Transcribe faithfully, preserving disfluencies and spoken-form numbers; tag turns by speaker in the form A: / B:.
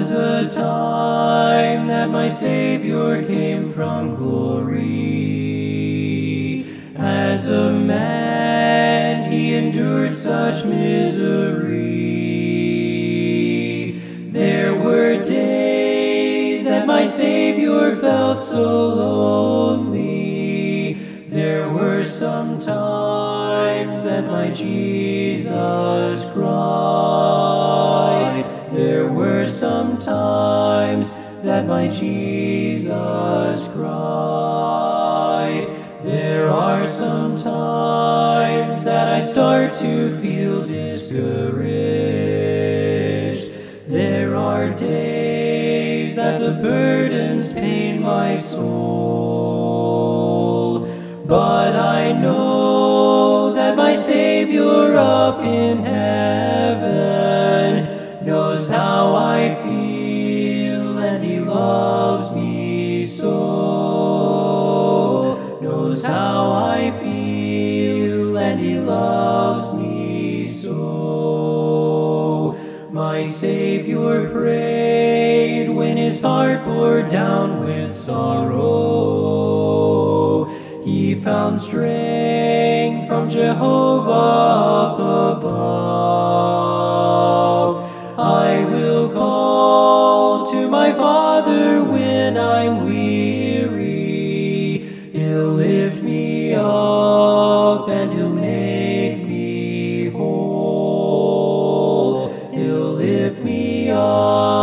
A: was a time that my Savior came from glory. As a man, he endured such misery. There were days that my Savior felt so lonely. There were some times that my Jesus cried. There were some times that my Jesus cried. There are some times that I start to feel discouraged. There are days that the burdens pain my soul. But I know that my Savior up in heaven knows how I feel, and he loves me so. Knows how I feel, and he loves me so. My Savior prayed when his heart bore down with sorrow. He found strength from Jehovah up above. I will call to my Father when I'm weary. He'll lift me up and he'll make me whole. He'll lift me up